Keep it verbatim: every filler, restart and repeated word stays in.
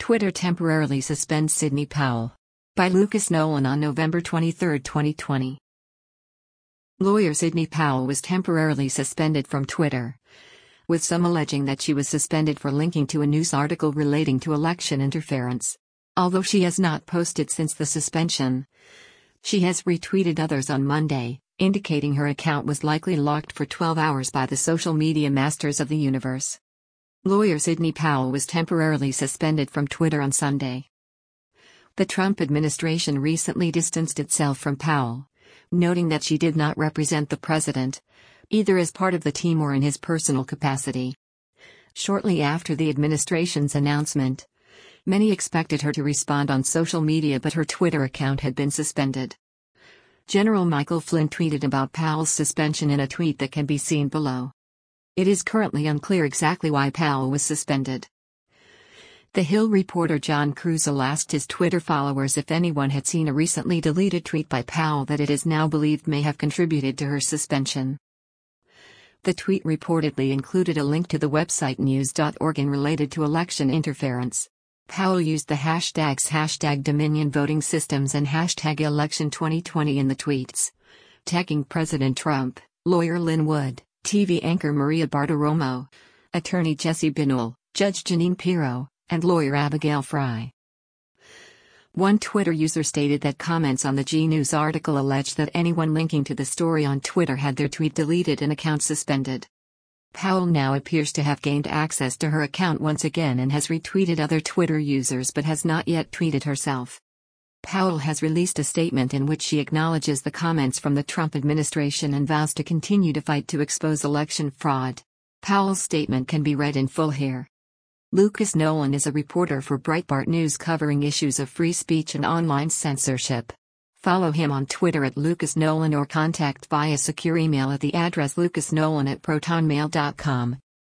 Twitter temporarily suspends Sidney Powell. By Lucas Nolan on November twenty-third, twenty twenty. Lawyer Sidney Powell was temporarily suspended from Twitter, with some alleging that she was suspended for linking to a news article relating to election interference. Although she has not posted since the suspension, she has retweeted others on Monday, indicating her account was likely locked for twelve hours by the social media masters of the universe. Lawyer Sidney Powell was temporarily suspended from Twitter on Sunday. The Trump administration recently distanced itself from Powell, noting that she did not represent the president, either as part of the team or in his personal capacity. Shortly after the administration's announcement, many expected her to respond on social media, but her Twitter account had been suspended. General Michael Flynn tweeted about Powell's suspension in a tweet that can be seen below. It is currently unclear exactly why Powell was suspended. The Hill reporter John Krusel asked his Twitter followers if anyone had seen a recently deleted tweet by Powell that it is now believed may have contributed to her suspension. The tweet reportedly included a link to the website news dot org and related to election interference. Powell used the hashtags hashtag Dominion Voting Systems and hashtag Election twenty twenty in the tweets, tagging President Trump, lawyer Lin Wood, T V anchor Maria Bartiromo, attorney Jesse Binnall, Judge Jeanine Pirro, and lawyer Abigail Fry. One Twitter user stated that comments on the G News article alleged that anyone linking to the story on Twitter had their tweet deleted and account suspended. Powell now appears to have gained access to her account once again and has retweeted other Twitter users but has not yet tweeted herself. Powell has released a statement in which she acknowledges the comments from the Trump administration and vows to continue to fight to expose election fraud. Powell's statement can be read in full here. Lucas Nolan is a reporter for Breitbart News covering issues of free speech and online censorship. Follow him on Twitter at Lucas Nolan or contact via secure email at the address lucasnolan at protonmail dot com.